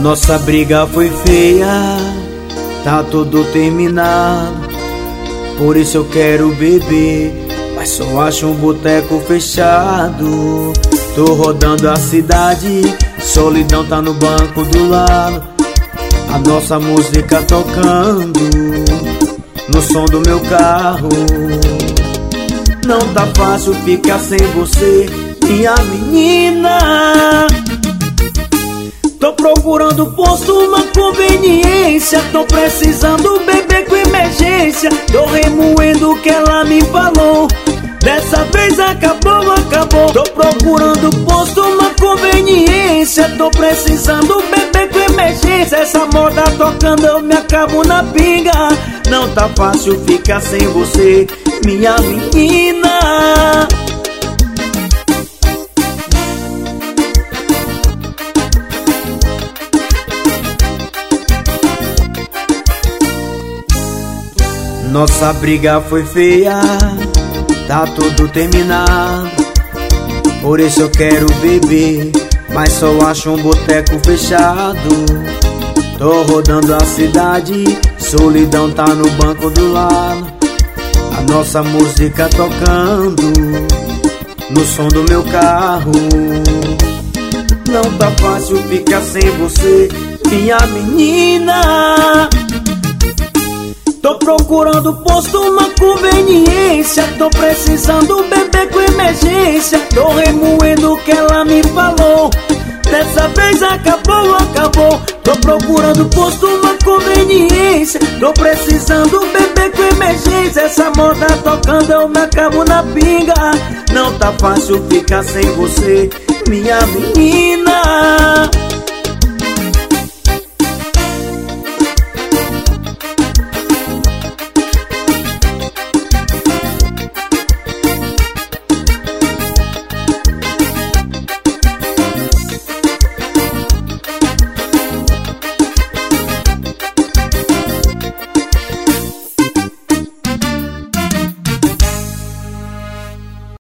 Nossa briga foi feia, tá tudo terminado. Por isso eu quero beber, mas só acho um boteco fechado. Tô rodando a cidade, solidão tá no banco do lado. A nossa música tocando no som do meu carro. Não tá fácil ficar sem você, minha menina. Tô procurando posto, uma conveniência. Tô precisando beber com emergência. Tô remoendo o que ela me falou. Dessa vez acabou, acabou. Tô procurando posto, uma conveniência. Tô precisando beber com emergência. Essa moda tocando eu me acabo na pinga. Não tá fácil ficar sem você, minha menina. Nossa briga foi feia, tá tudo terminado. Por isso eu quero beber, mas só acho um boteco fechado. Tô rodando a cidade, solidão tá no banco do lado. A nossa música tocando no som do meu carro. Não tá fácil ficar sem você, minha menina. Tô procurando posto, uma conveniência. Tô precisando beber com emergência. Tô remoendo o que ela me falou. Dessa vez acabou, acabou. Tô procurando posto, uma conveniência. Tô precisando beber com emergência. Essa moda tocando eu me acabo na pinga. Não tá fácil ficar sem você, minha menina.